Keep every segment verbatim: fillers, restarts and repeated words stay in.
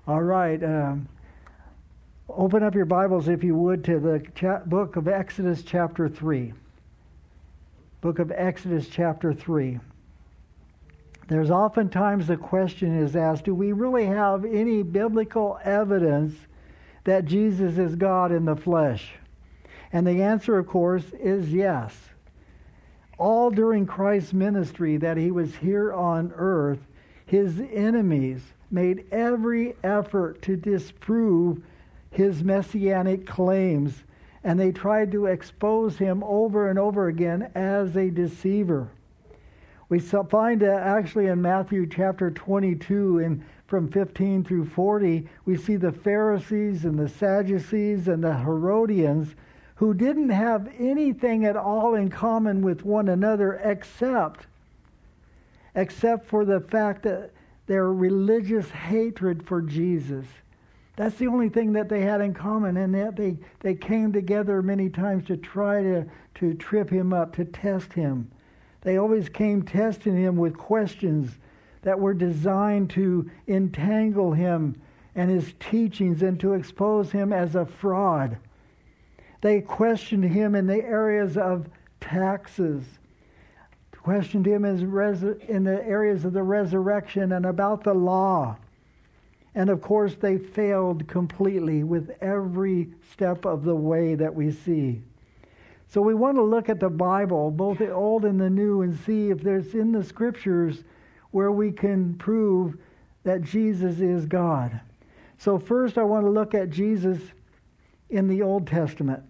All right. Um, open up your Bibles, if you would, to the cha- book of Exodus chapter three. Book of Exodus chapter three. There's oftentimes the question is asked, do we really have any biblical evidence that Jesus is God in the flesh? And the answer, of course, is yes. All during Christ's ministry that he was here on earth, his enemies made every effort to disprove his messianic claims, and they tried to expose him over and over again as a deceiver. We find uh, actually in Matthew chapter twenty-two, and from fifteen through forty, we see the Pharisees and the Sadducees and the Herodians who didn't have anything at all in common with one another except, except for the fact that their religious hatred for Jesus. That's the only thing that they had in common, and that they, they came together many times to try to, to trip him up, to test him. They always came testing him with questions that were designed to entangle him and his teachings and to expose him as a fraud. They questioned him in the areas of taxes, questioned him in the areas of the resurrection and about the law. And of course, they failed completely with every step of the way that we see. So we want to look at the Bible, both the Old and the New, and see if there's in the Scriptures where we can prove that Jesus is God. So first I want to look at Jesus in the Old Testament.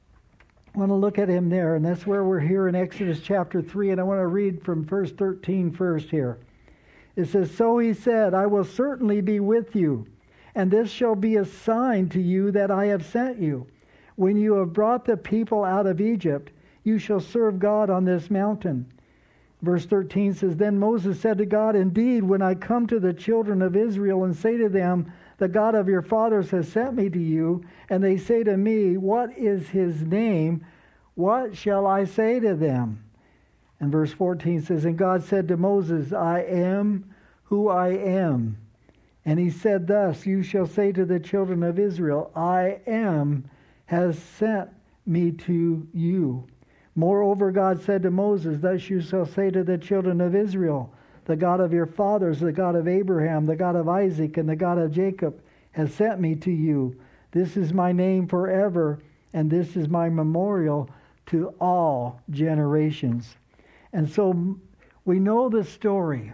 I want to look at him there, and that's where we're here in Exodus chapter three, and I want to read from verse thirteen first here. It says, "So he said, I will certainly be with you, and this shall be a sign to you that I have sent you. When you have brought the people out of Egypt, you shall serve God on this mountain." Verse thirteen says, "Then Moses said to God, Indeed, when I come to the children of Israel and say to them, The God of your fathers has sent me to you, and they say to me, What is his name? What shall I say to them?" And verse fourteen says, "And God said to Moses, I am who I am. And he said thus, You shall say to the children of Israel, I am has sent me to you. Moreover, God said to Moses, Thus you shall say to the children of Israel, The God of your fathers, the God of Abraham, the God of Isaac, and the God of Jacob has sent me to you. This is my name forever, and this is my memorial to all generations." And so we know the story.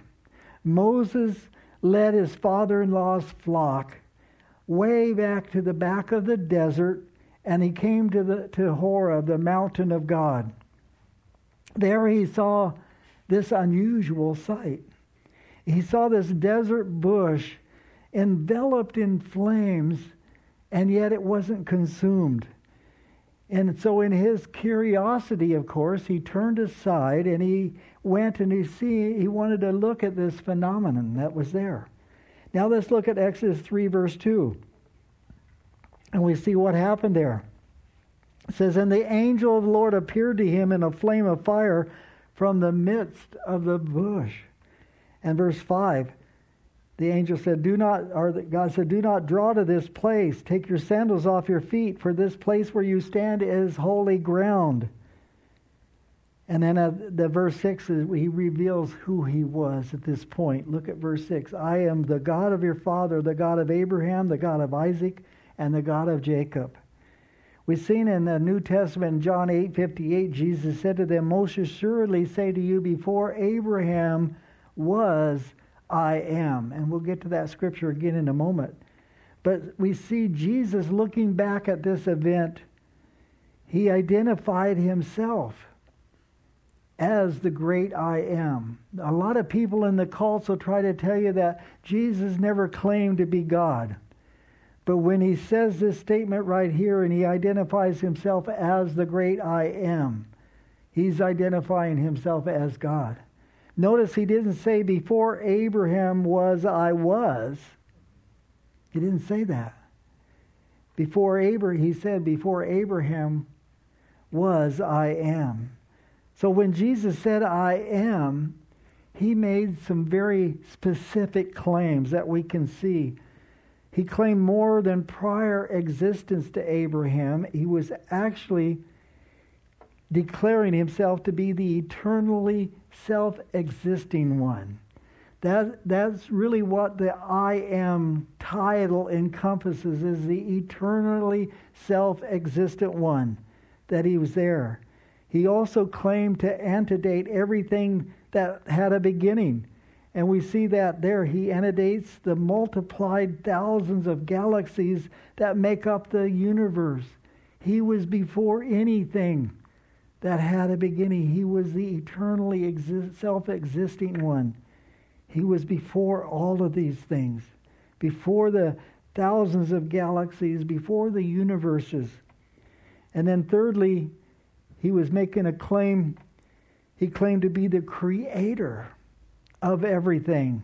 Moses led his father-in-law's flock way back to the back of the desert, and he came to the to Horeb, the mountain of God. There he saw this unusual sight. He saw this desert bush enveloped in flames, and yet it wasn't consumed. And so in his curiosity, of course, he turned aside and he went and he see he wanted to look at this phenomenon that was there. Now let's look at Exodus three, verse two. And we see what happened there. It says, "And the angel of the Lord appeared to him in a flame of fire from the midst of the bush." And verse five, the angel said, "Do not," or God said, "Do not draw to this place. Take your sandals off your feet, for this place where you stand is holy ground." And then at the verse six, he reveals who he was at this point. Look at verse six. "I am the God of your father, the God of Abraham, the God of Isaac, and the God of Jacob." We've seen in the New Testament, in John eight fifty-eight, Jesus said to them, "Most assuredly say to you, before Abraham was, I am." And we'll get to that scripture again in a moment. But we see Jesus looking back at this event. He identified himself as the great I am. A lot of people in the cults will try to tell you that Jesus never claimed to be God. But when he says this statement right here and he identifies himself as the great I am, he's identifying himself as God. Notice he didn't say before Abraham was, I was. He didn't say that. Before Abraham, he said before Abraham was, I am. So when Jesus said, I am, he made some very specific claims that we can see. He claimed more than prior existence to Abraham. He was actually declaring himself to be the eternally self-existing one. That, that's really what the I am title encompasses, is the eternally self-existent one, that he was there. He also claimed to antedate everything that had a beginning. And we see that there. He antedates the multiplied thousands of galaxies that make up the universe. He was before anything that had a beginning. He was the eternally exist, self-existing one. He was before all of these things, before the thousands of galaxies, before the universes. And then thirdly, he was making a claim. He claimed to be the creator of everything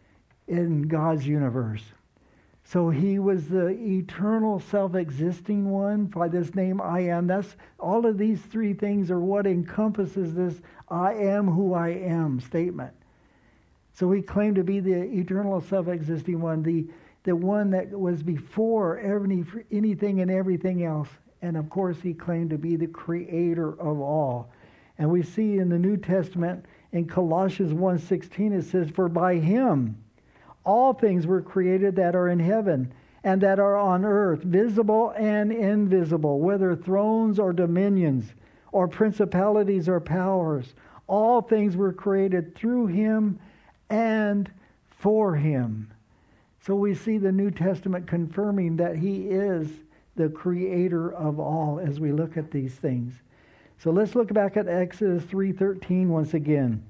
in God's universe. So he was the eternal self-existing one by this name I am. That's all of these three things are what encompasses this I am who I am statement. So he claimed to be the eternal self-existing one, the, the one that was before any, anything and everything else. And of course he claimed to be the creator of all. And we see in the New Testament in Colossians one sixteen it says, "For by him all things were created that are in heaven and that are on earth, visible and invisible, whether thrones or dominions or principalities or powers. All things were created through him and for him." So we see the New Testament confirming that he is the creator of all as we look at these things. So let's look back at Exodus three thirteen once again.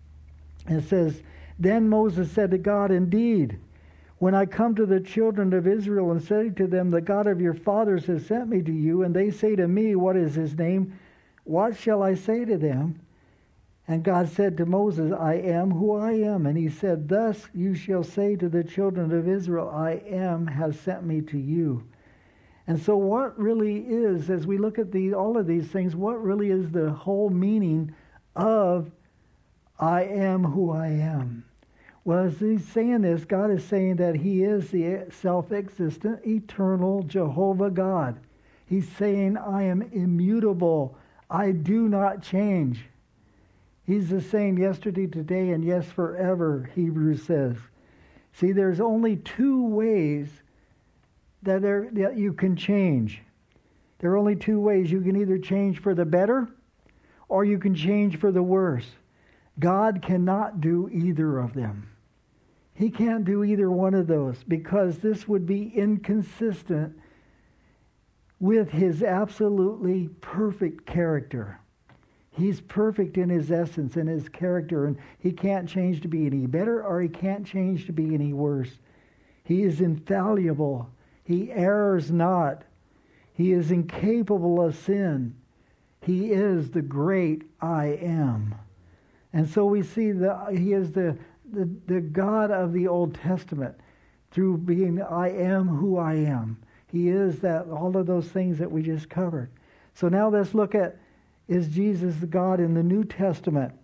It says, "Then Moses said to God, Indeed, when I come to the children of Israel and say to them, the God of your fathers has sent me to you, and they say to me, What is his name? What shall I say to them? And God said to Moses, I am who I am. And he said, Thus you shall say to the children of Israel, I am has sent me to you." And so what really is, as we look at the, all of these things, what really is the whole meaning of I am who I am? Well, as he's saying this, God is saying that he is the self-existent, eternal Jehovah God. He's saying, I am immutable. I do not change. He's the same yesterday, today, and yes, forever, Hebrews says. See, there's only two ways that, there, that you can change. There are only two ways. You can either change for the better or you can change for the worse. God cannot do either of them. He can't do either one of those because this would be inconsistent with his absolutely perfect character. He's perfect in his essence and his character, and he can't change to be any better or he can't change to be any worse. He is infallible. He errs not. He is incapable of sin. He is the great I am. And so we see that he is the, the, the God of the Old Testament through being I am who I am. He is that, all of those things that we just covered. So now let's look at, is Jesus the God in the New Testament?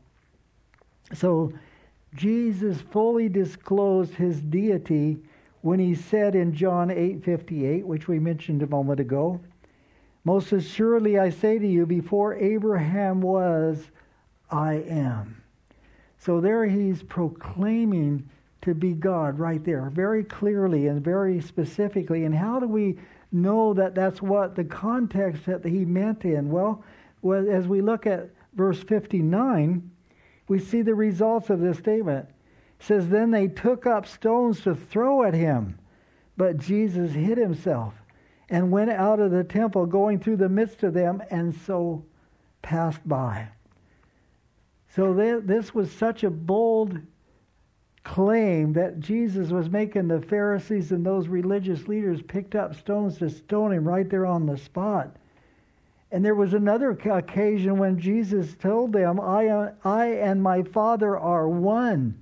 So Jesus fully disclosed his deity when he said in John eight fifty-eight, which we mentioned a moment ago, Most assuredly I say to you, before Abraham was, I am. So there he's proclaiming to be God right there, very clearly and very specifically. And how do we know that that's what the context that he meant in? Well, well as we look at verse fifty-nine, we see the results of this statement. It says, Then they took up stones to throw at him, but Jesus hid himself and went out of the temple, going through the midst of them, and so passed by. So th- this was such a bold claim that Jesus was making. The Pharisees and those religious leaders picked up stones to stone him right there on the spot. And there was another occasion when Jesus told them, I, I and my Father are one.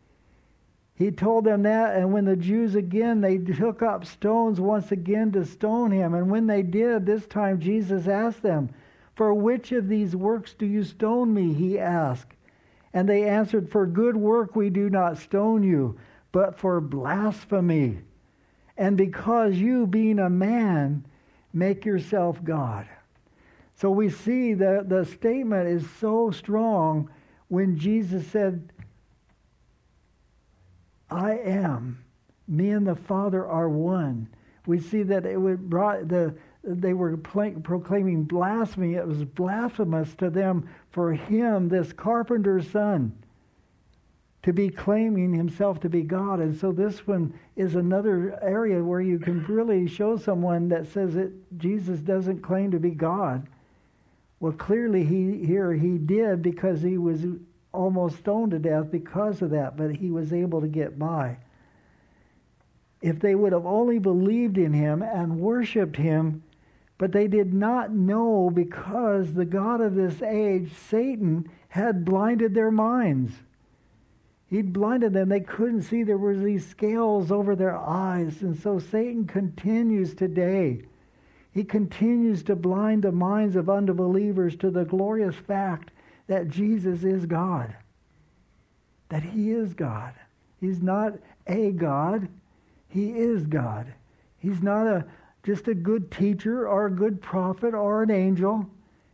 He told them that, and when the Jews again, they took up stones once again to stone him. And when they did, this time Jesus asked them, For which of these works do you stone me? He asked. And they answered, For good work we do not stone you, but for blasphemy. And because you, being a man, make yourself God. So we see that the statement is so strong when Jesus said, I am. Me and the Father are one. We see that it would brought the they were proclaiming blasphemy. It was blasphemous to them for him, this carpenter's son, to be claiming himself to be God. And so this one is another area where you can really show someone that says that Jesus doesn't claim to be God. Well, clearly he here he did, because he was almost stoned to death because of that, but he was able to get by. If they would have only believed in him and worshipped him, but they did not know, because the God of this age, Satan, had blinded their minds. He'd blinded them. They couldn't see. There were these scales over their eyes. And so Satan continues today. He continues to blind the minds of unbelievers to the glorious fact that Jesus is God. That he is God. He's not a God. He is God. He's not a just a good teacher or a good prophet or an angel.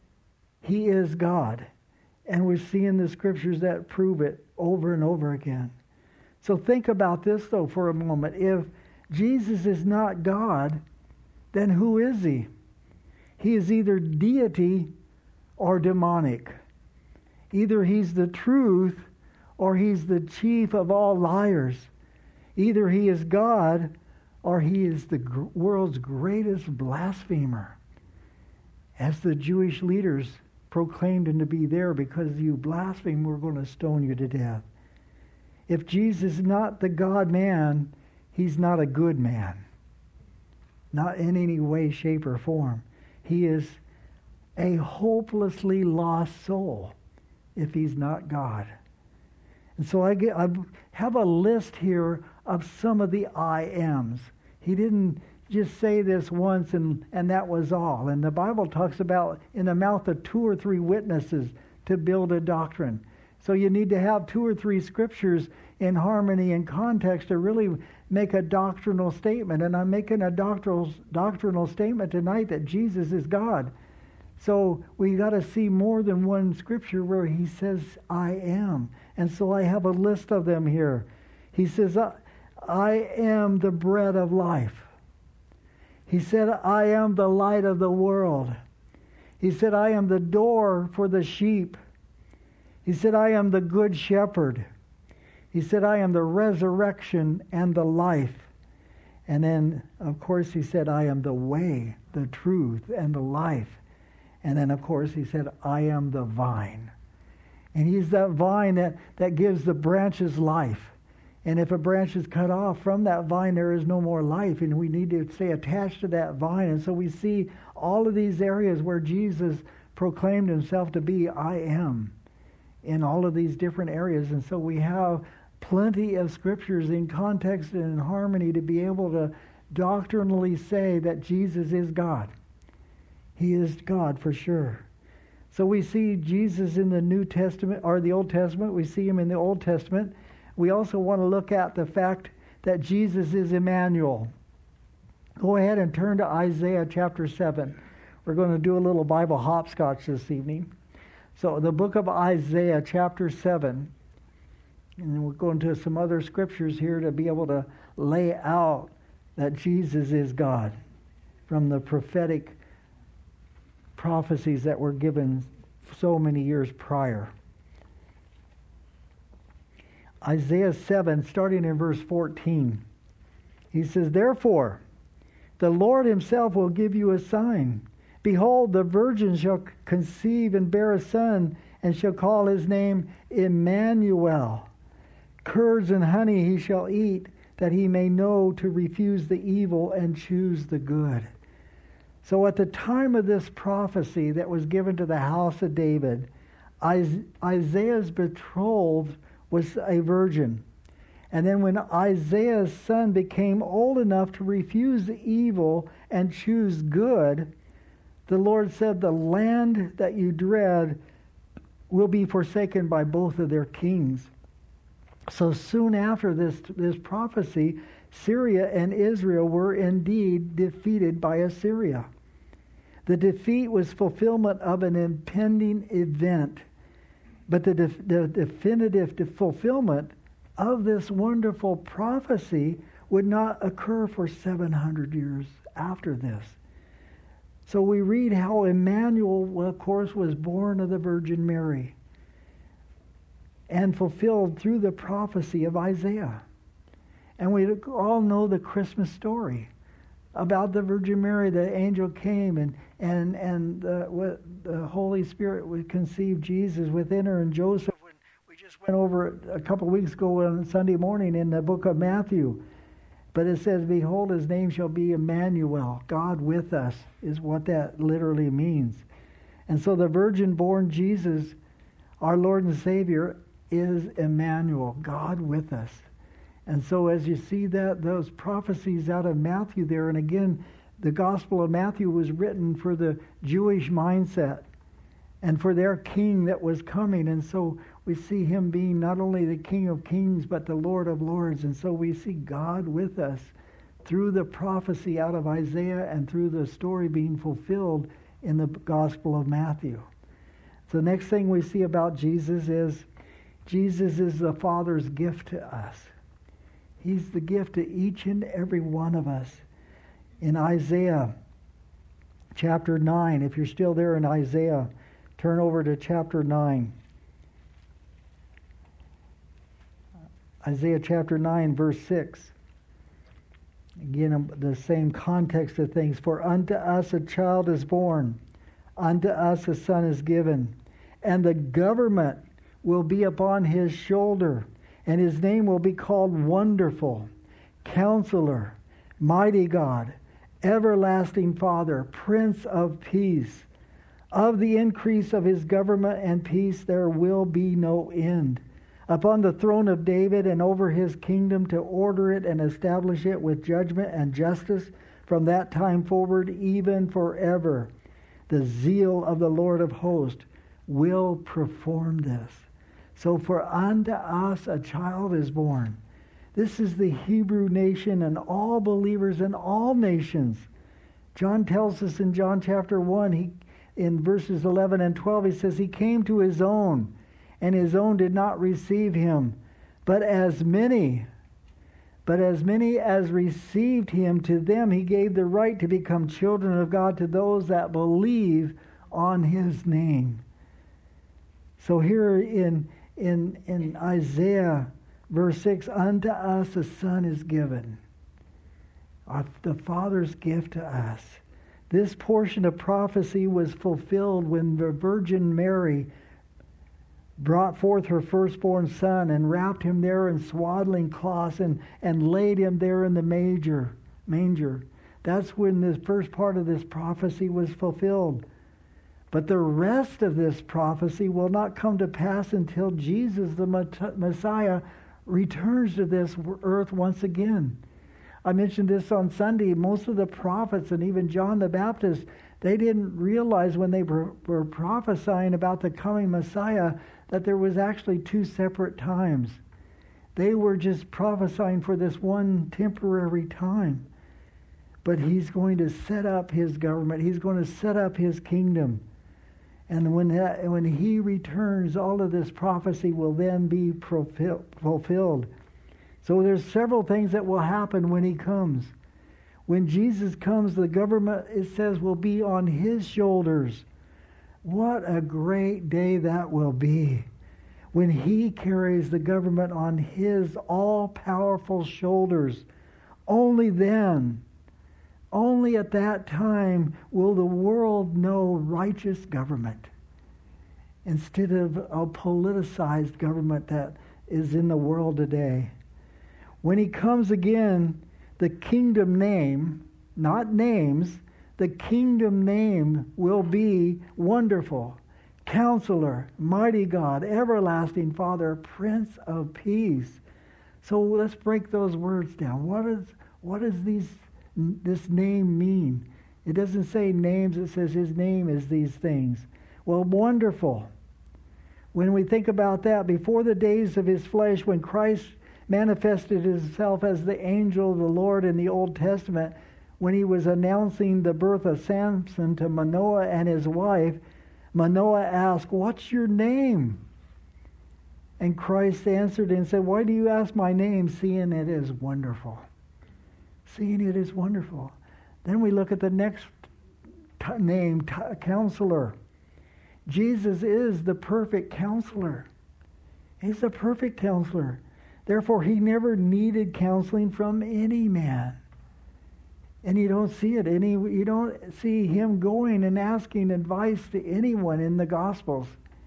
He is God. And we're seeing the scriptures that prove it over and over again. So think about this, though, for a moment. If Jesus is not God, then who is he? He is either deity or demonic. Either he's the truth or he's the chief of all liars. Either he is God or he is the gr- world's greatest blasphemer. As the Jewish leaders proclaimed him to be there, because you blaspheme, we're going to stone you to death. If Jesus is not the God-man, he's not a good man. Not in any way, shape, or form. He is a hopelessly lost soul if he's not God. And so I, get, I have a list here of some of the I ams. He didn't just say this once and, and that was all. And the Bible talks about in the mouth of two or three witnesses to build a doctrine. So you need to have two or three scriptures in harmony and context to really make a doctrinal statement. And I'm making a doctrinal, doctrinal statement tonight that Jesus is God. So we got to see more than one scripture where he says, I am. And so I have a list of them here. He says, I am the bread of life. He said, I am the light of the world. He said, I am the door for the sheep. He said, I am the good shepherd. He said, I am the resurrection and the life. And then, of course, he said, I am the way, the truth, and the life. And then, of course, he said, I am the vine. And he's that vine that, that gives the branches life. And if a branch is cut off from that vine, there is no more life. And we need to stay attached to that vine. And so we see all of these areas where Jesus proclaimed himself to be, I am, in all of these different areas. And so we have plenty of scriptures in context and in harmony to be able to doctrinally say that Jesus is God. He is God for sure. So we see Jesus in the New Testament, or the Old Testament. We see him in the Old Testament. We also want to look at the fact that Jesus is Emmanuel. Go ahead and turn to Isaiah chapter seven. We're going to do a little Bible hopscotch this evening. So the book of Isaiah chapter seven. And then we're going to some other scriptures here to be able to lay out that Jesus is God from the prophetic prophecies that were given so many years prior. Isaiah seven, starting in verse fourteen. He says, Therefore, the Lord himself will give you a sign. Behold, the virgin shall conceive and bear a son, and shall call his name Emmanuel. Curds and honey he shall eat, that he may know to refuse the evil and choose the good. So at the time of this prophecy that was given to the house of David, Isaiah's betrothed was a virgin. And then when Isaiah's son became old enough to refuse the evil and choose good, the Lord said, the land that you dread will be forsaken by both of their kings. So soon after this, this prophecy, Syria and Israel were indeed defeated by Assyria. The defeat was fulfillment of an impending event, but the, def- the definitive de- fulfillment of this wonderful prophecy would not occur for seven hundred years after this. So we read how Emmanuel, of course, was born of the Virgin Mary and fulfilled through the prophecy of Isaiah. And we all know the Christmas story about the Virgin Mary. The angel came and and and uh, what, the Holy Spirit would conceive Jesus within her, and Joseph. When we just went over a couple of weeks ago on Sunday morning in the book of Matthew, but it says, "Behold, his name shall be Emmanuel, God with us," is what that literally means. And so the virgin-born Jesus, our Lord and Savior, is Emmanuel, God with us. And so as you see that, those prophecies out of Matthew there, and again, the Gospel of Matthew was written for the Jewish mindset and for their king that was coming. And so we see him being not only the King of Kings, but the Lord of Lords. And so we see God with us through the prophecy out of Isaiah and through the story being fulfilled in the Gospel of Matthew. So the next thing we see about Jesus is Jesus is the Father's gift to us. He's the gift to each and every one of us. In Isaiah chapter nine, if you're still there in Isaiah, turn over to chapter nine. Isaiah chapter nine, verse six. Again, the same context of things. "For unto us a child is born, unto us a son is given, and the government will be upon his shoulder, and his name will be called Wonderful, Counselor, Mighty God, Everlasting Father, Prince of Peace. Of the increase of his government and peace there will be no end. Upon the throne of David and over his kingdom, to order it and establish it with judgment and justice from that time forward, even forever. The zeal of the Lord of hosts will perform this." So for unto us a child is born. This is the Hebrew nation and all believers in all nations. John tells us in John chapter one, he, in verses eleven and twelve, he says, "He came to his own, and his own did not receive him. But as many, but as many as received him, to them he gave the right to become children of God, to those that believe on his name." So here in In, in Isaiah, verse six, "Unto us a son is given," our, the Father's gift to us. This portion of prophecy was fulfilled when the Virgin Mary brought forth her firstborn son and wrapped him there in swaddling cloths and, and laid him there in the manger. manger. That's when the first part of this prophecy was fulfilled. But the rest of this prophecy will not come to pass until Jesus, the Messiah, returns to this earth once again. I mentioned this on Sunday. Most of the prophets and even John the Baptist, they didn't realize when they were, were prophesying about the coming Messiah that there was actually two separate times. They were just prophesying for this one temporary time. But he's going to set up his government. He's going to set up his kingdom. And when that, when he returns, all of this prophecy will then be fulfilled. So there's several things that will happen when he comes. When Jesus comes, the government, it says, will be on his shoulders. What a great day that will be. When he carries the government on his all-powerful shoulders. Only then, only at that time will the world know righteous government instead of a politicized government that is in the world today. When he comes again, the kingdom name, not names, the kingdom name will be Wonderful, Counselor, Mighty God, Everlasting Father, Prince of Peace. So let's break those words down. What is what does these this name mean? It doesn't say names, it says his name is these things. Well, wonderful. When we think about that, before the days of his flesh, when Christ manifested himself as the angel of the Lord in the Old Testament when he was announcing the birth of Samson to Manoah and his wife. Manoah asked, "What's your name?" And Christ answered and said, "Why do you ask my name, seeing it is wonderful?" Seeing it is wonderful. Then we look at the next t- name, t- Counselor. Jesus is the perfect counselor. He's the perfect counselor. Therefore, he never needed counseling from any man. And you don't see it. Any, you don't see him going and asking advice to anyone in the Gospels.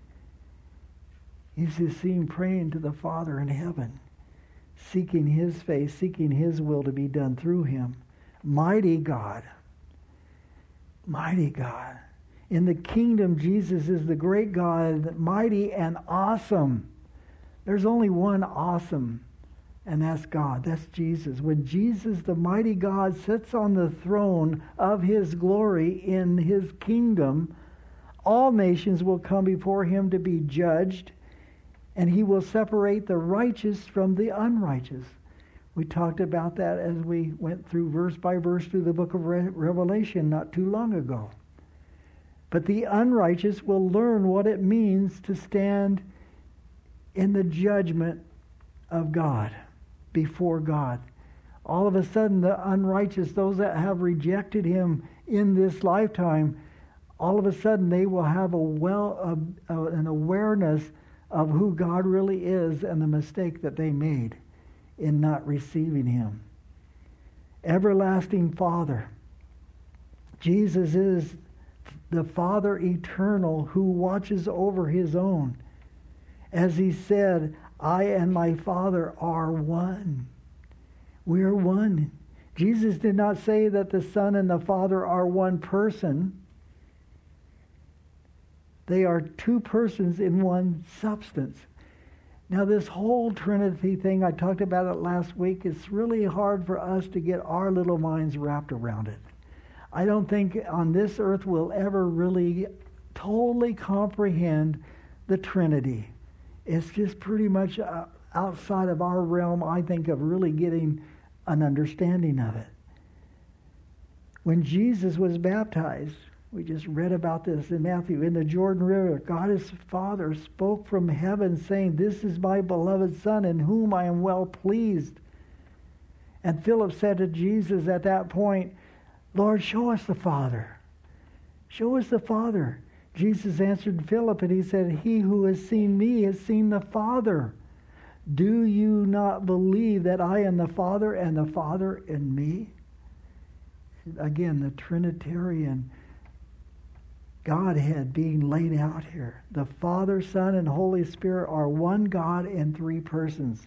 You just see him praying to the Father in heaven, seeking his face, seeking his will to be done through him. Mighty God. Mighty God. In the kingdom, Jesus is the great God, mighty and awesome. There's only one awesome, and that's God. That's Jesus. When Jesus, the mighty God, sits on the throne of his glory in his kingdom, all nations will come before him to be judged, and he will separate the righteous from the unrighteous. We talked about that as we went through verse by verse through the book of Re- Revelation not too long ago. But the unrighteous will learn what it means to stand in the judgment of God, before God. All of a sudden, the unrighteous, those that have rejected him in this lifetime, all of a sudden they will have a well, a, a, an awareness of who God really is and the mistake that they made in not receiving him. Everlasting Father. Jesus is the Father eternal who watches over his own. As he said, "I and my Father are one." We are one. Jesus did not say that the Son and the Father are one person. They are two persons in one substance. Now this whole Trinity thing, I talked about it last week, it's really hard for us to get our little minds wrapped around it. I don't think on this earth we'll ever really totally comprehend the Trinity. It's just pretty much uh, outside of our realm, I think, of really getting an understanding of it. When Jesus was baptized, we just read about this in Matthew, in the Jordan River, God his Father spoke from heaven saying, "This is my beloved Son in whom I am well pleased." And Philip said to Jesus at that point, "Lord, show us the Father. Show us the Father." Jesus answered Philip and he said, "He who has seen me has seen the Father. Do you not believe that I am the Father and the Father in me?" Again, the Trinitarian Godhead being laid out here. The Father, Son, and Holy Spirit are one God in three persons.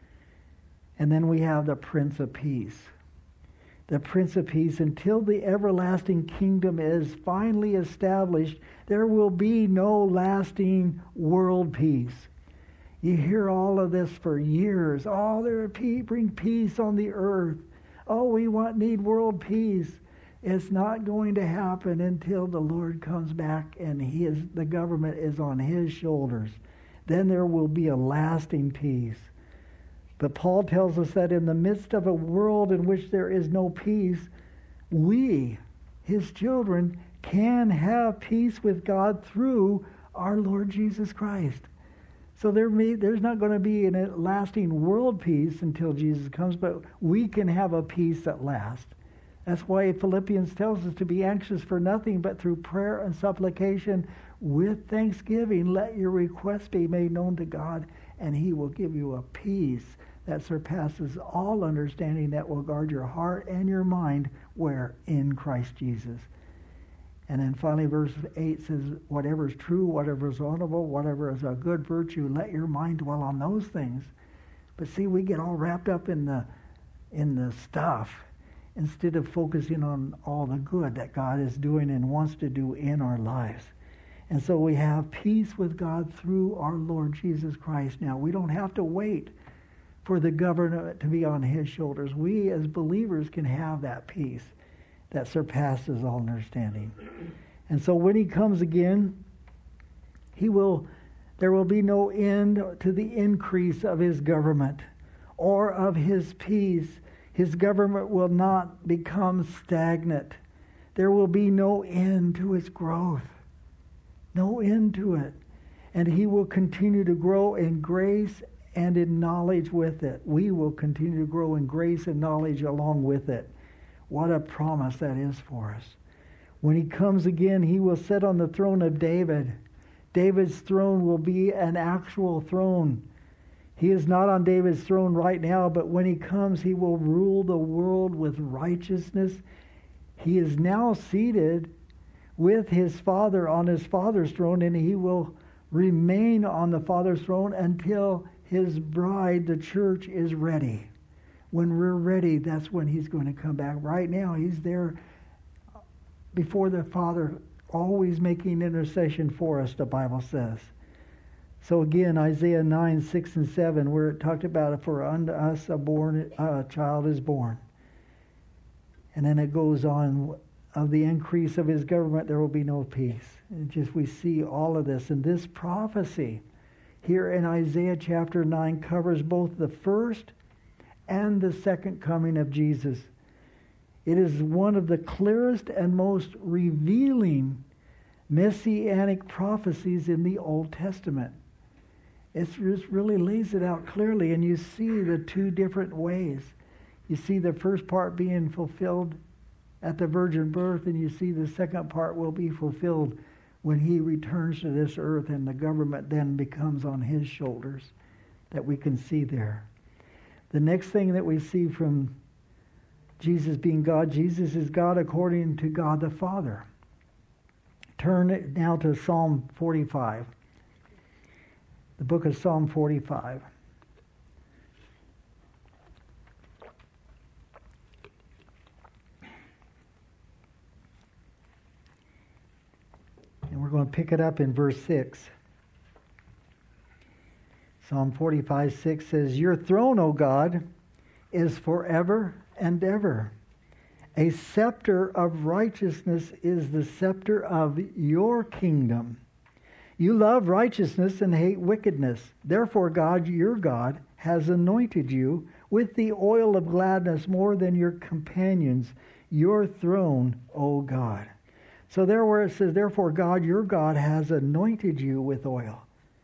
And then we have the Prince of Peace. The Prince of Peace, until the everlasting kingdom is finally established, there will be no lasting world peace. You hear all of this for years. Oh, they're bring peace on the earth. Oh, we want need world peace. It's not going to happen until the Lord comes back and he is, the government is on his shoulders. Then there will be a lasting peace. But Paul tells us that in the midst of a world in which there is no peace, we, his children, can have peace with God through our Lord Jesus Christ. So there may, there's not going to be a lasting world peace until Jesus comes, but we can have a peace that lasts. That's why Philippians tells us to be anxious for nothing, but through prayer and supplication with thanksgiving, let your requests be made known to God, and he will give you a peace that surpasses all understanding, that will guard your heart and your mind where? In Christ Jesus. And then finally verse eight says, whatever is true, whatever is honorable, whatever is a good virtue, let your mind dwell on those things. But see, we get all wrapped up in the in the stuff instead of focusing on all the good that God is doing and wants to do in our lives. And so we have peace with God through our Lord Jesus Christ. Now, we don't have to wait for the government to be on his shoulders. We as believers can have that peace that surpasses all understanding. And so when he comes again, he will, there will be no end to the increase of his government. or of his peace. His government will not become stagnant. There will be no end to its growth. No end to it. And he will continue to grow in grace and in knowledge with it. We will continue to grow in grace and knowledge along with it. What a promise that is for us. When he comes again, he will sit on the throne of David. David's throne will be an actual throne. He is not on David's throne right now, but when he comes, he will rule the world with righteousness. He is now seated with his Father on his Father's throne, and he will remain on the Father's throne until his bride, the church, is ready. When we're ready, that's when he's going to come back. Right now, he's there before the Father, always making intercession for us, the Bible says. So again, Isaiah nine, six, and seven, where it talked about, for unto us a born a child is born. And then it goes on, of the increase of his government there will be no peace. And just we see all of this. And this prophecy here in Isaiah chapter nine covers both the first and the second coming of Jesus. It is one of the clearest and most revealing messianic prophecies in the Old Testament. It just really lays it out clearly, and you see the two different ways. You see the first part being fulfilled at the virgin birth, and you see the second part will be fulfilled when he returns to this earth, and the government then becomes on his shoulders, that we can see there. The next thing that we see from Jesus being God, Jesus is God according to God the Father. Turn now to Psalm forty-five. The book of Psalm forty-five. And we're going to pick it up in verse six. Psalm forty-five, six says, Your throne, O God, is forever and ever. A scepter of righteousness is the scepter of your kingdom. You love righteousness and hate wickedness. Therefore, God, your God, has anointed you with the oil of gladness more than your companions, your throne, O God. So there where it says, therefore, God, your God, has anointed you with oil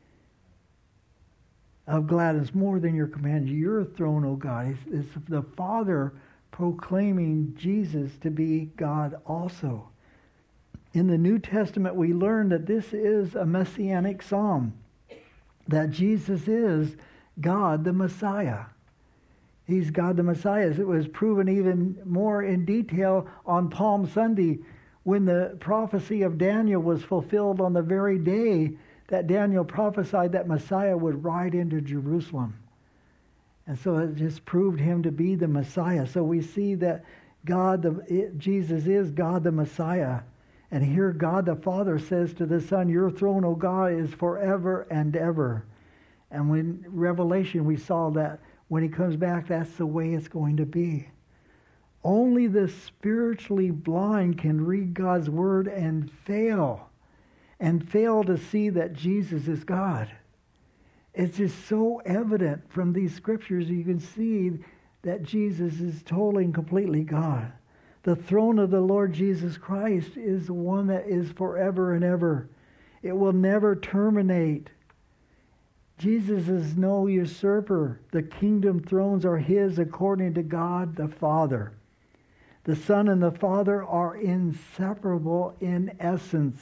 of gladness more than your companions, your throne, O God. It's, it's the Father proclaiming Jesus to be God also. In the New Testament, we learn that this is a messianic psalm, that Jesus is God the Messiah. He's God the Messiah. It was proven even more in detail on Palm Sunday when the prophecy of Daniel was fulfilled on the very day that Daniel prophesied that Messiah would ride into Jerusalem. And so it just proved him to be the Messiah. So we see that God, the, it, Jesus is God the Messiah. And here God the Father says to the Son, your throne, O God, is forever and ever. And when Revelation, we saw that when he comes back, that's the way it's going to be. Only the spiritually blind can read God's word and fail. And fail to see that Jesus is God. It's just so evident from these scriptures, you can see that Jesus is totally and completely God. The throne of the Lord Jesus Christ is the one that is forever and ever. It will never terminate. Jesus is no usurper. The kingdom thrones are his according to God the Father. The Son and the Father are inseparable in essence,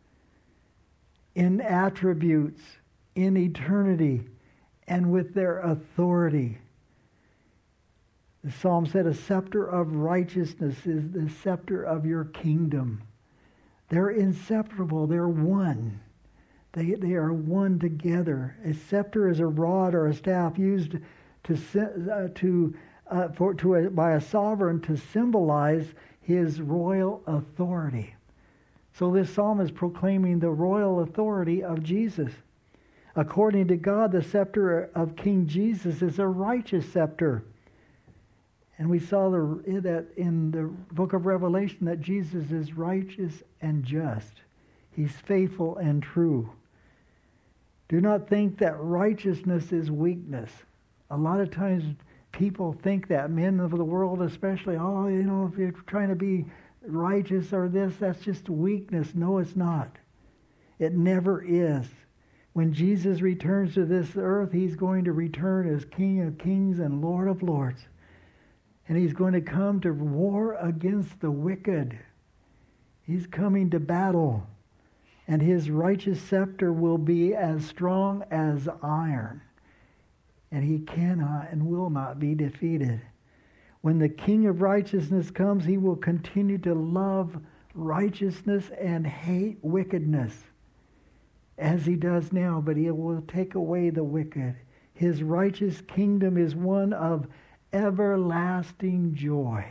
in attributes, in eternity, and with their authority. The psalm said, a scepter of righteousness is the scepter of your kingdom. They're inseparable. They're one. They, they are one together. A scepter is a rod or a staff used to, uh, to, uh, for, to a, by a sovereign to symbolize his royal authority. So this psalm is proclaiming the royal authority of Jesus. According to God, the scepter of King Jesus is a righteous scepter. And we saw the, that in the book of Revelation that Jesus is righteous and just. He's faithful and true. Do not think that righteousness is weakness. A lot of times people think that, men of the world especially, oh, you know, if you're trying to be righteous or this, that's just weakness. No, it's not. It never is. When Jesus returns to this earth, he's going to return as King of Kings and Lord of Lords. And he's going to come to war against the wicked. He's coming to battle. And his righteous scepter will be as strong as iron. And he cannot and will not be defeated. When the King of righteousness comes, he will continue to love righteousness and hate wickedness, as he does now, but he will take away the wicked. His righteous kingdom is one of everlasting joy.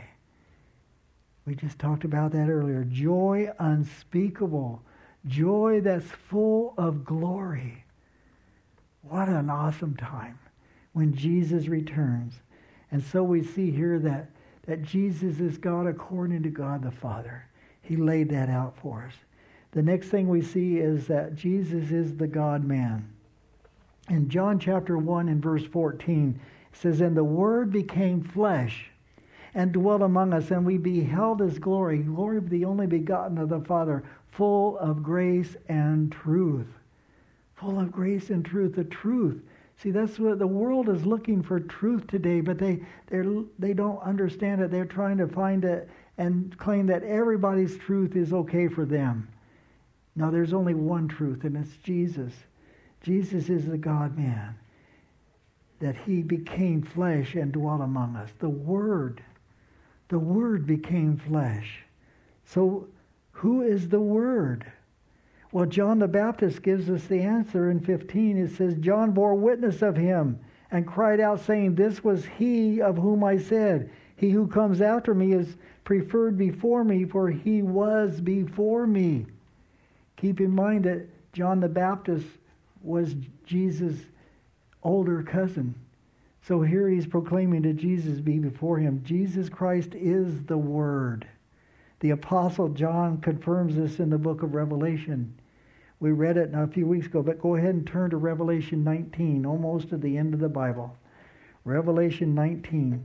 We just talked about that earlier. Joy unspeakable. Joy that's full of glory. What an awesome time when Jesus returns. And so we see here that, that Jesus is God according to God the Father. He laid that out for us. The next thing we see is that Jesus is the God-man. In John chapter one and verse fourteen, it says, "And the Word became flesh and dwelt among us, and we beheld his glory, glory of the only begotten of the Father, full of grace and truth." Full of grace and truth. The truth. See, that's what the world is looking for, truth today, but they they they don't understand it. They're trying to find it and claim that everybody's truth is okay for them. No, there's only one truth, and it's Jesus. Jesus is the God-man. That he became flesh and dwelt among us. The Word. The Word became flesh. So, who is the Word? Well, John the Baptist gives us the answer in fifteen. It says, "John bore witness of him and cried out, saying, 'This was he of whom I said, he who comes after me is preferred before me, for he was before me.'" Keep in mind that John the Baptist was Jesus' older cousin. So here he's proclaiming that Jesus be before him. Jesus Christ is the Word. The Apostle John confirms this in the book of Revelation. We read it a few weeks ago, but go ahead and turn to Revelation nineteen, almost at the end of the Bible. Revelation nineteen,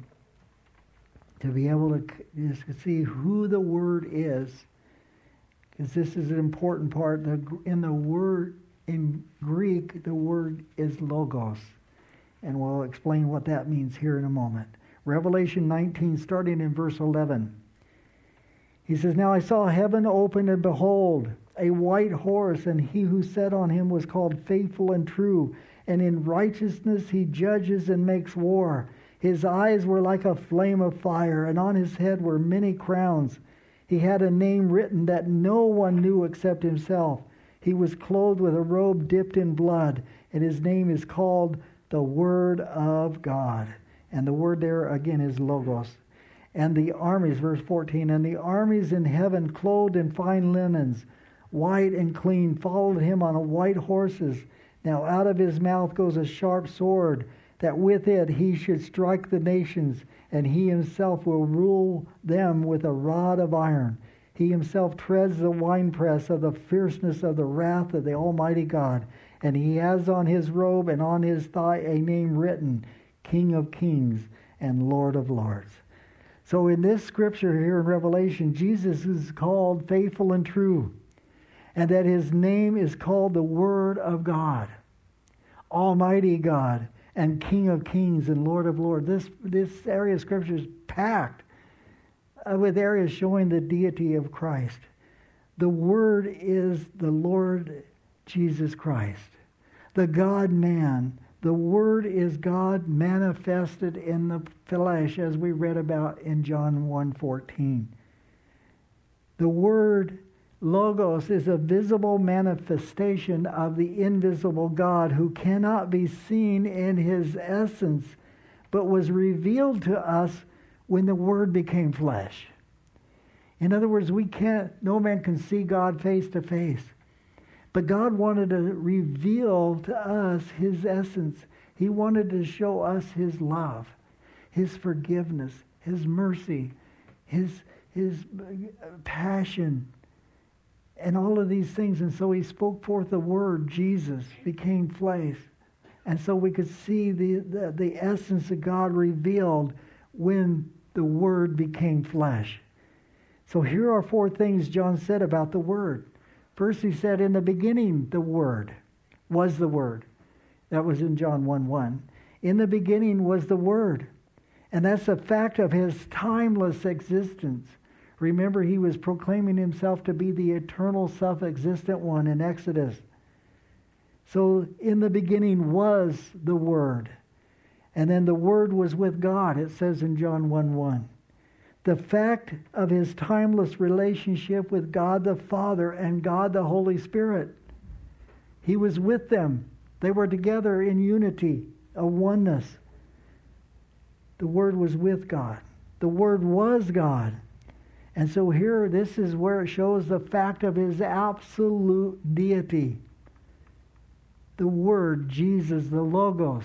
to be able to just see who the Word is. Because this is an important part. In the word, in Greek, the word is logos. And we'll explain what that means here in a moment. Revelation nineteen, starting in verse eleven. He says, "Now I saw heaven open, and behold, a white horse, and he who sat on him was called Faithful and True, and in righteousness he judges and makes war. His eyes were like a flame of fire, and on his head were many crowns. He had a name written that no one knew except himself. He was clothed with a robe dipped in blood, and his name is called the Word of God." And the word there again is logos. "And the armies," verse fourteen, "and the armies in heaven, clothed in fine linens, white and clean, followed him on white horses. Now out of his mouth goes a sharp sword, that with it he should strike the nations, and he himself will rule them with a rod of iron. He himself treads the winepress of the fierceness of the wrath of the Almighty God. And he has on his robe and on his thigh a name written, King of Kings and Lord of Lords." So in this scripture here in Revelation, Jesus is called Faithful and True, and that his name is called the Word of God, Almighty God, and King of Kings and Lord of Lords. This, this area of scripture is packed uh, with areas showing the deity of Christ. The Word is the Lord Jesus Christ, the God-man. The Word is God manifested in the flesh, as we read about in John one fourteen. The Word, Logos, is a visible manifestation of the invisible God who cannot be seen in his essence, but was revealed to us when the Word became flesh. In other words, we can't, no man can see God face to face. But God wanted to reveal to us his essence. He wanted to show us his love, his forgiveness, his mercy, his, his passion, and all of these things. And so he spoke forth the word. Jesus became flesh, And so we could see the, the, the essence of God revealed when the Word became flesh. So here are four things John said about the Word. First he said, in the beginning the Word was the Word. That was in John one one. In the beginning was the Word. And that's a fact of his timeless existence. Remember, he was proclaiming himself to be the eternal self-existent one in Exodus. So in the beginning was the Word. And then the Word was with God, it says in John one one. The fact of his timeless relationship with God the Father and God the Holy Spirit. He was with them. They were together in unity, a oneness. The Word was with God. The Word was God. And so here, this is where it shows the fact of his absolute deity. The Word, Jesus, the Logos,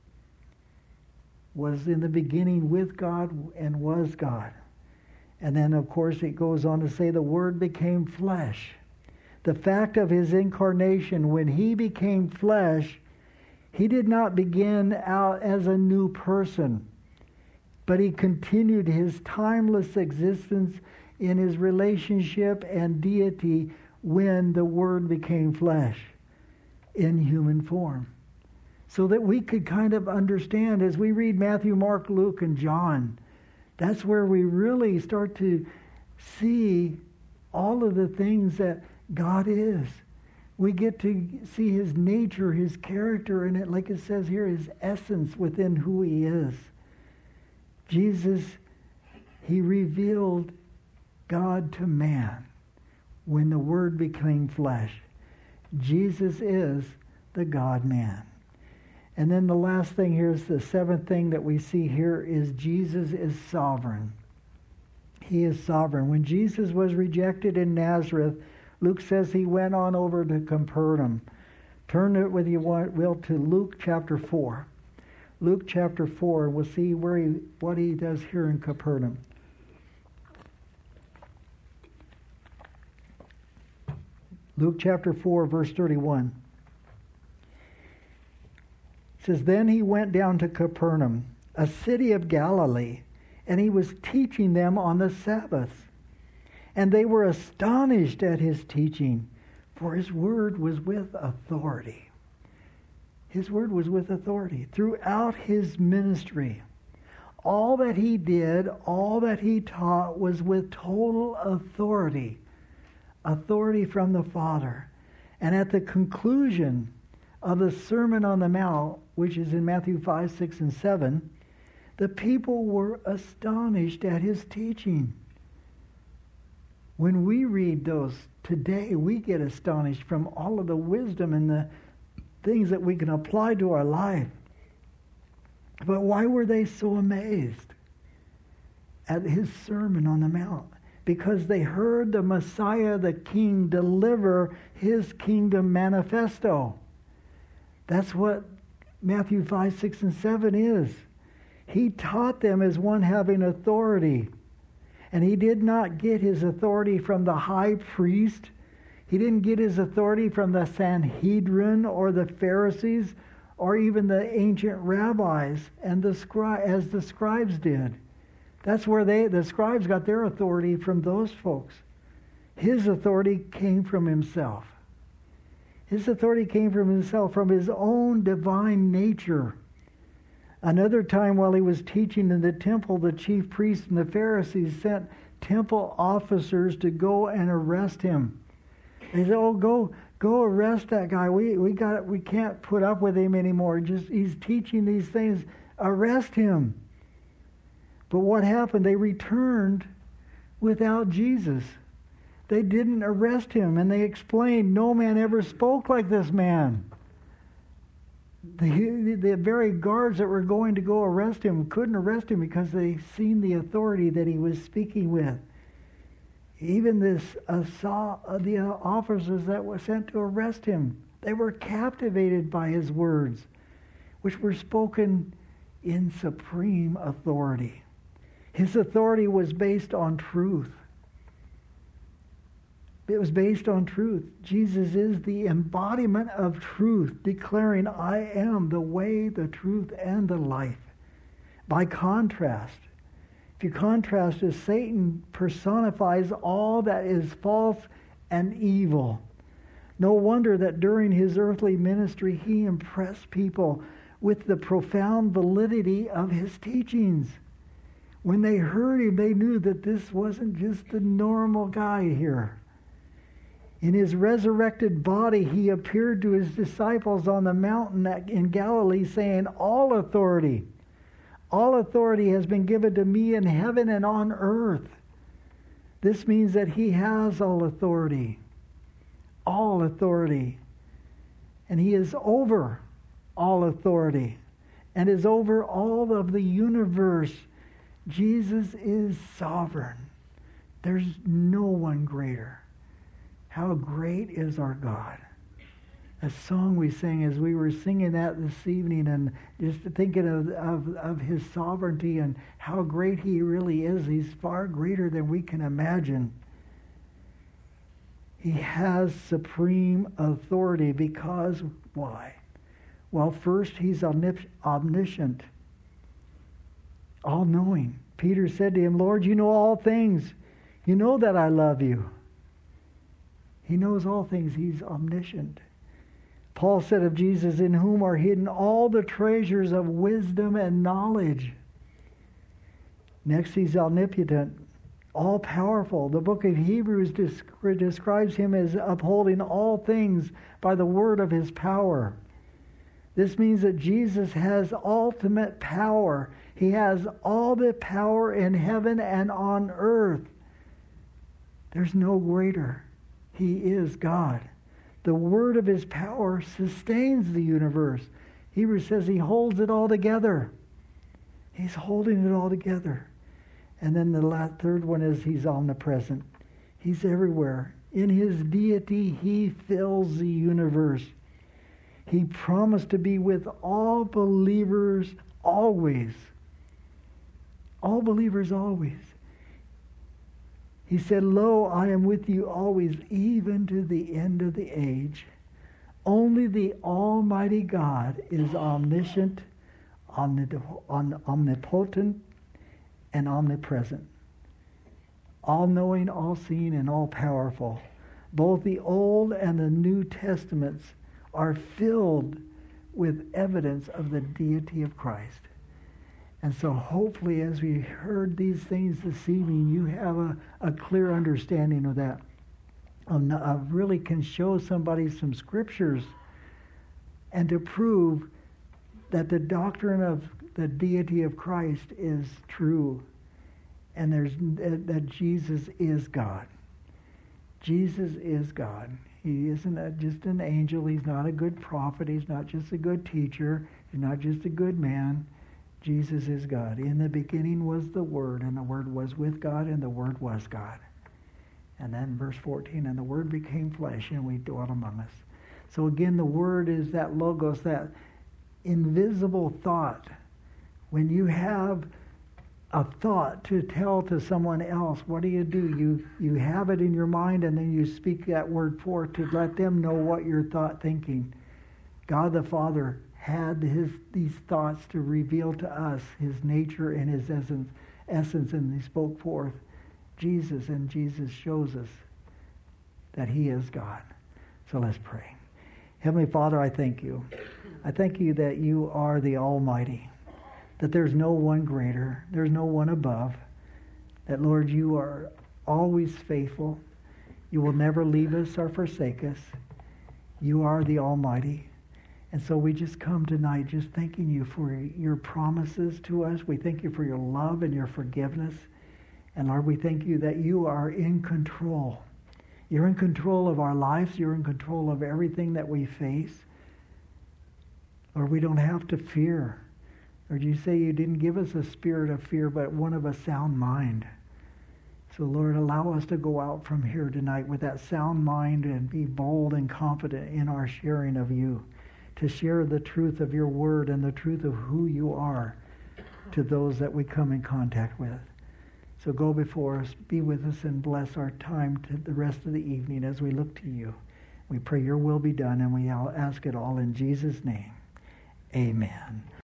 was in the beginning with God and was God. And then, of course, it goes on to say the Word became flesh. The fact of his incarnation, when he became flesh, he did not begin out as a new person, but he continued his timeless existence in his relationship and deity when the Word became flesh in human form. So that we could kind of understand as we read Matthew, Mark, Luke, and John, that's where we really start to see all of the things that God is. We get to see his nature, his character, and it, like it says here, his essence within who he is. Jesus, he revealed God to man when the Word became flesh. Jesus is the God-man. And then the last thing here is the seventh thing that we see here is Jesus is sovereign. He is sovereign. When Jesus was rejected in Nazareth, Luke says he went on over to Capernaum. Turn it with you will to Luke chapter four. Luke chapter four, and we'll see where he, what he does here in Capernaum. Luke chapter four, verse thirty-one. It says, then he went down to Capernaum, a city of Galilee, and he was teaching them on the Sabbath. And they were astonished at his teaching, for his word was with authority. His word was with authority. Throughout his ministry, all that he did, all that he taught was with total authority. Authority from the Father. And at the conclusion of the Sermon on the Mount, which is in Matthew five, six, and seven, the people were astonished at his teaching. When we read those today, we get astonished from all of the wisdom and the things that we can apply to our life. But why were they so amazed at his Sermon on the Mount? Because they heard the Messiah, the King, deliver his kingdom manifesto. That's what Matthew five, six, and seven is. He taught them as one having authority. And he did not get his authority from the high priest. He didn't get his authority from the Sanhedrin or the Pharisees or even the ancient rabbis and the scri- as the scribes did. That's where they, the scribes got their authority from those folks. His authority came from himself. His authority came from himself, from his own divine nature. Another time while he was teaching in the temple, the chief priests and the Pharisees sent temple officers to go and arrest him. They said, oh, go go arrest that guy. We we got we can't put up with him anymore. Just he's teaching these things. Arrest him. But what happened? They returned without Jesus. They didn't arrest him, and they explained, no man ever spoke like this man. The, the very guards that were going to go arrest him couldn't arrest him because they seen the authority that he was speaking with. Even this uh, saw uh, the uh, officers that were sent to arrest him, they were captivated by his words, which were spoken in supreme authority. His authority was based on truth. It was based on truth. Jesus is the embodiment of truth, declaring, I am the way, the truth, and the life. By contrast, if you contrast it, Satan personifies all that is false and evil. No wonder that during his earthly ministry, he impressed people with the profound validity of his teachings. When they heard him, they knew that this wasn't just a normal guy here. In his resurrected body, he appeared to his disciples on the mountain in Galilee saying, all authority, all authority has been given to me in heaven and on earth. This means that he has all authority, all authority. And he is over all authority and is over all of the universe. Jesus is sovereign. There's no one greater. How great is our God. A song we sang as we were singing that this evening, and just thinking of, of, of his sovereignty and how great he really is. He's far greater than we can imagine. He has supreme authority because, why? Well, first, he's omniscient, all-knowing. Peter said to him, Lord, you know all things. You know that I love you. He knows all things. He's omniscient. Paul said of Jesus, in whom are hidden all the treasures of wisdom and knowledge. Next, he's omnipotent, all-powerful. The book of Hebrews describes him as upholding all things by the word of his power. This means that Jesus has ultimate power. He has all the power in heaven and on earth. There's no greater. He is God. The word of his power sustains the universe. Hebrews says he holds it all together. He's holding it all together. And then the last, third one is he's omnipresent. He's everywhere. In his deity, he fills the universe. He promised to be with all believers always. All believers always. He said, Lo, I am with you always, even to the end of the age. Only the Almighty God is omniscient, omnipotent, and omnipresent. All-knowing, all-seeing, and all-powerful. Both the Old and the New Testaments are filled with evidence of the deity of Christ. And so hopefully as we heard these things this evening, you have a, a clear understanding of that. Um, I really can show somebody some scriptures and to prove that the doctrine of the deity of Christ is true, and there's that Jesus is God. Jesus is God. He isn't a, just an angel. He's not a good prophet. He's not just a good teacher. He's not just a good man. Jesus is God. In the beginning was the Word, and the Word was with God, and the Word was God. And then verse fourteen, and the Word became flesh, and we dwelt among us. So again, the Word is that logos, that invisible thought. When you have a thought to tell to someone else, what do you do? You you have it in your mind, and then you speak that word forth to let them know what you're thought thinking. God the Father had his these thoughts to reveal to us his nature and his essence, essence, and he spoke forth Jesus, and Jesus shows us that he is God. So let's pray. Heavenly Father, I thank you. I thank you that you are the Almighty, that there's no one greater, there's no one above, that, Lord, you are always faithful. You will never leave us or forsake us. You are the Almighty. And so we just come tonight just thanking you for your promises to us. We thank you for your love and your forgiveness. And Lord, we thank you that you are in control. You're in control of our lives. You're in control of everything that we face. Lord, we don't have to fear. Lord, you say you didn't give us a spirit of fear, but one of a sound mind. So Lord, allow us to go out from here tonight with that sound mind and be bold and confident in our sharing of you, to share the truth of your word and the truth of who you are to those that we come in contact with. So go before us, be with us, and bless our time to the rest of the evening as we look to you. We pray your will be done, and we all ask it all in Jesus' name. Amen.